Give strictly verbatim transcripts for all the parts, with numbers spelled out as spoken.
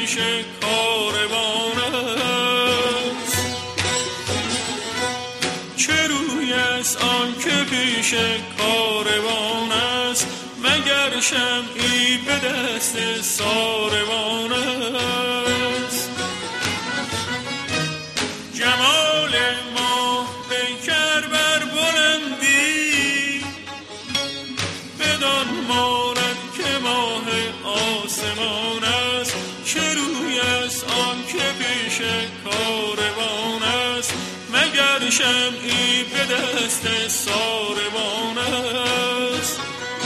پیش کاروان است. چه روی است آن که پیش کاروان است، مگر شمعی به دست ساروان است. جمال ماه پیکر بر بلندی، بدان ماند که ماه آسمان است. چه روی است آن که پیش کاروان است، مگر شمعی به دست ساروان است.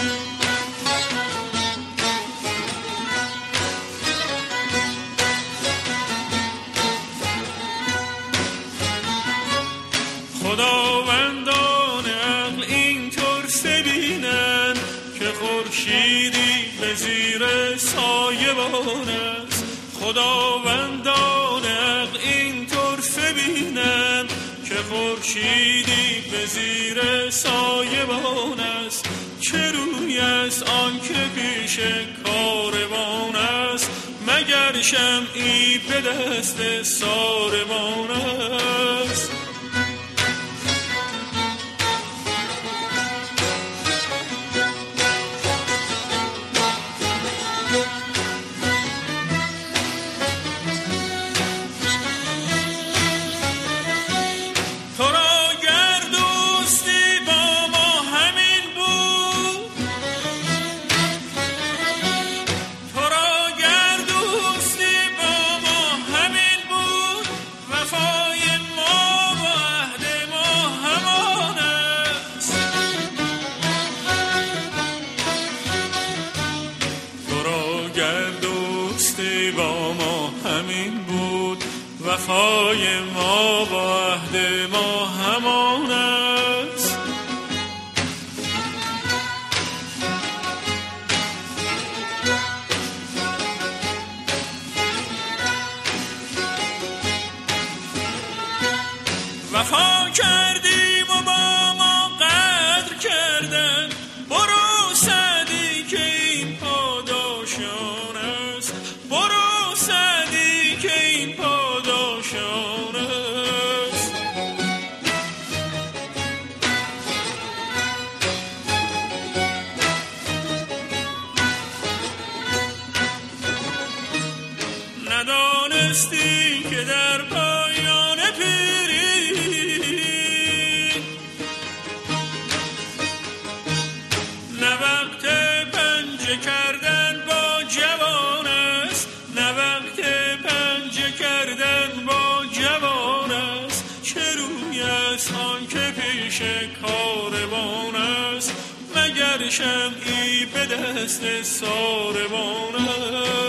خداوندان عقل این طور سبینند که خورشیدی به زیر سایبان است. خداوندان عقل این طور سبینند که خورشیدی به زیر سایبان است. چه روی است آن که پیش کاروان است، مگر شمعی به دست ساروان است. وفای ما با عهد ما همان است. وفا کردیم و با ما قدر کردن، برو سعدی که این پاداشان است. برو سعدی که این پاداشان است. ندانستی که در پایان پیری نه وقت پنجه کردن با جوان است. نه وقت پنجه کردن با جوان است. چه روی است آن که پیش کاروان است، مگر شمعی به دست ساروان است.